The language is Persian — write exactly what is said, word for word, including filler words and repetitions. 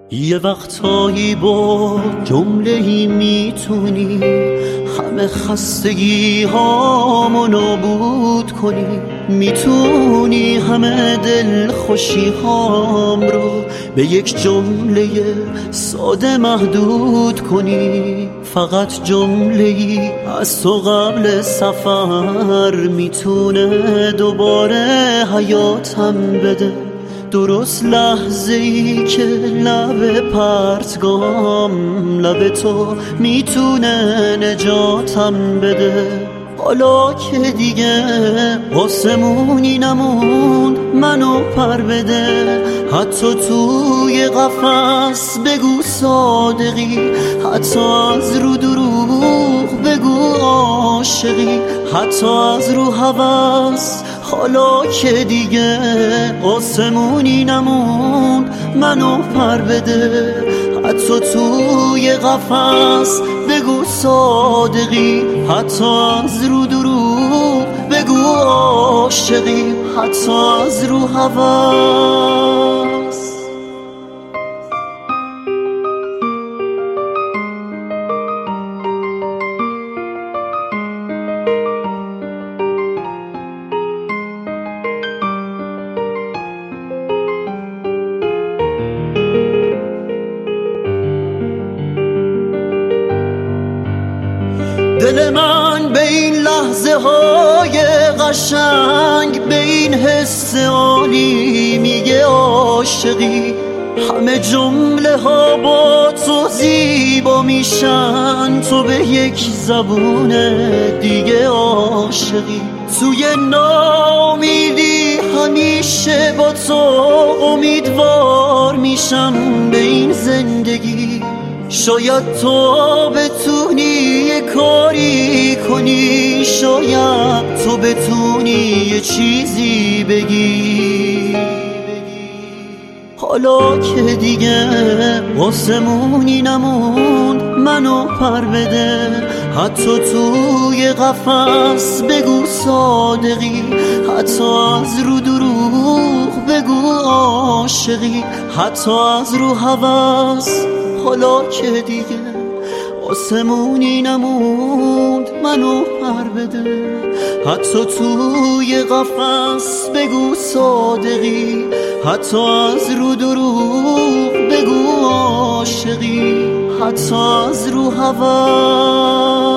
یه وقتایی با جمله‌ای میتونی همه خستگی هامو نابود کنی، میتونی همه دل خوشی هام رو به یک جمله ساده محدود کنی. فقط جمله‌ای از تو قبل سفر میتونه دوباره حیاتم بده. درست لحظه ای که لب پرتگام لب تو میتونه نجاتم بده. حالا که دیگه آسمونی نموند منو پر بده، حتی توی قفس بگو صادقی، حتی از رو دروغ بگو عاشقی، حتی از رو هوس. حالا که دیگه آسمونی نموند منو پر بده، حتی توی قفس بگو صادقی، حتی از رو دروغ بگو عاشقی، حتی از رو هوس. دل من به این لحظه های قشنگ، به این حس عالی میگه عاشقی. همه جمله ها با تو زیبا میشن، تو به یک زبون دیگه عاشقی. توی ناامیدی همیشه با تو امیدوار میشم به این زندگی. شاید تو بتونی یه کاری کنی، شاید تو بتونی یه چیزی بگی. حالا که دیگه آسمونی نموند منو پر بده، حتی توی قفس بگو صادقی، حتی از رو دروغ بگو عاشقی، حتی از رو هوس. حالا که دیگه آسمونی نموند منو پر بده، حتی توی قفس بگو صادقی، حتی از رو دروغ بگو عاشقی، حتی از رو هوس.